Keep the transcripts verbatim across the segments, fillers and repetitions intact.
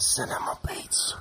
Cinema Beats.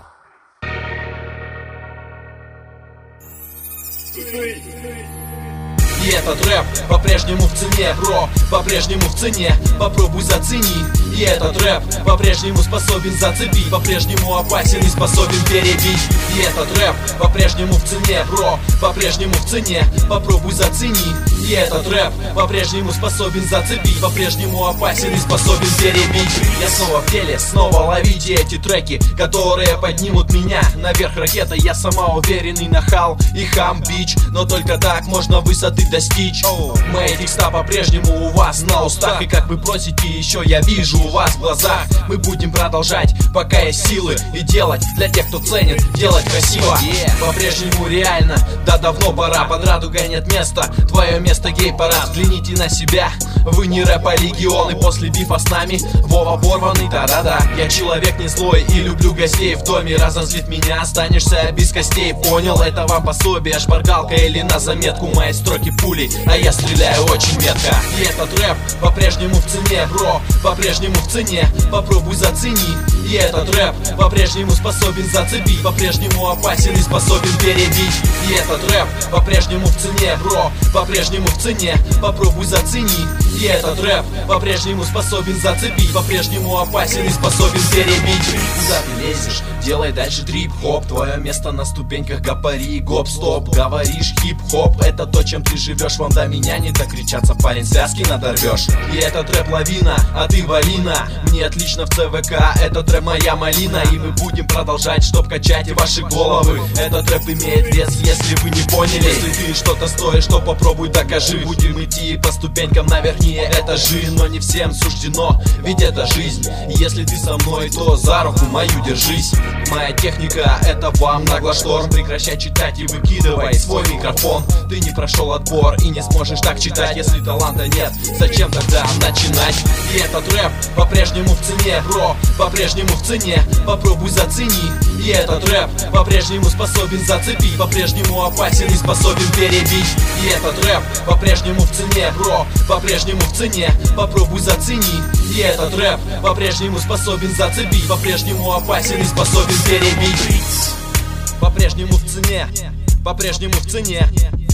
И этот рэп по-прежнему в цене, бро, по-прежнему в цене, попробуй зацени. И этот рэп по-прежнему способен зацепить, по-прежнему опасен и способен перебить. И этот рэп по-прежнему в цене, бро, по-прежнему в цене, попробуй зацени. И этот рэп по-прежнему способен зацепить, по-прежнему опасен и способен перебить. Я снова в деле, снова ловите эти треки, которые поднимут меня наверх ракетой. Я сама уверенный нахал и хам-бич, но только так можно высоты достичь. Мои текста по-прежнему у вас на устах, и как вы просите еще, я вижу у вас в глазах. Мы будем продолжать, пока есть силы, и делать для тех, кто ценит, делать красиво. По-прежнему реально, да давно пора, под радугой нет места, твое место гей-парад. Взгляните на себя, вы не рэп, а легион, и после бифа с нами Вова порванный, да-да-да. Я человек не злой и люблю гостей в доме, разозлит меня, останешься без костей. Понял, это вам пособие, шпаргалка или на заметку, мои строки пулей, а я стреляю очень метко. И этот рэп по-прежнему в цене, бро, по-прежнему в цене, попробуй зацени. И этот рэп по-прежнему способен зацепить, по-прежнему опасен и способен перебить. И этот рэп по-прежнему в цене, бро, по-прежнему в цене, попробуй зацени. И этот рэп по-прежнему способен зацепить, по-прежнему опасен и способен перебить. Куда ты лезешь? Делай дальше трип-хоп, твое место на ступеньках, гапари, гоп-стоп. Говоришь хип-хоп, это то, чем ты живешь. Вам до меня не докричаться, парень, связки надорвешь. И этот рэп лавина, а ты валина. Мне отлично в ЦВК, этот рэп моя малина. И мы будем продолжать, чтоб качать ваши головы. Этот рэп имеет вес, если вы не поняли. Если ты что-то стоишь, то попробуй докажи. Будем идти по ступенькам на верхние этажи, но не всем суждено, ведь это жизнь. И если ты со мной, то за руку мою держись. Моя техника — это вам нагло шторм. Прекращай читать и выкидывай свой микрофон. Ты не прошел отбор и не сможешь так читать. Если таланта нет, зачем тогда начинать? И этот рэп по-прежнему в цене, бро, по-прежнему в цене, попробуй зацени. И этот рэп по-прежнему способен зацепить, по-прежнему опасен и способен перебить. И этот рэп по-прежнему в цене, бро, по-прежнему в цене, попробуй зацени. И этот рэп по-прежнему способен зацепить, по-прежнему опасен и способен перебить. По-прежнему в цене, по-прежнему в цене.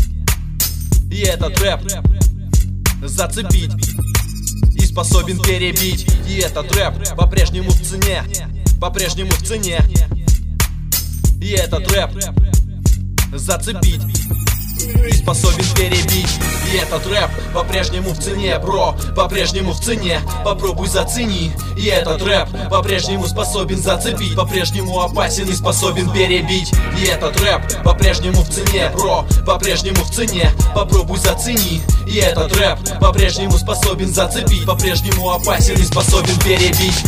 И этот рэп зацепить и способен перебить. И этот рэп по-прежнему в цене, по-прежнему в цене. И этот рэп зацепить и способен перебить. И этот рэп по-прежнему в цене, бро, по-прежнему в цене, попробуй зацени. И этот рэп по-прежнему способен зацепить, по-прежнему опасен и способен перебить. И этот рэп по-прежнему в цене, бро, по-прежнему в цене, попробуй зацени. И этот рэп по-прежнему способен зацепить, по-прежнему опасен и способен перебить.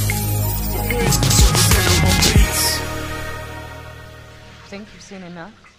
Think you've seen enough?